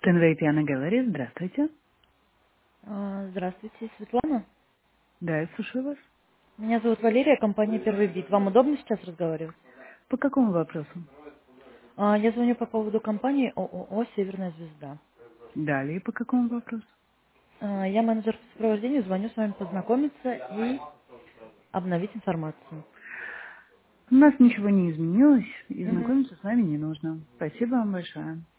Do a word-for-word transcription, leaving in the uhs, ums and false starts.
Стэнвей Яна говорит. Здравствуйте. А, Здравствуйте, Светлана. Да, я слушаю вас. Меня зовут Валерия, компания «Первый бит». Вам удобно сейчас разговаривать? По какому вопросу? А, Я звоню по поводу компании ООО «Северная звезда». Далее, по какому вопросу? А, Я менеджер по сопровождению, звоню с вами познакомиться и обновить информацию. У нас ничего не изменилось, и Мгм. знакомиться с вами не нужно. Спасибо вам большое.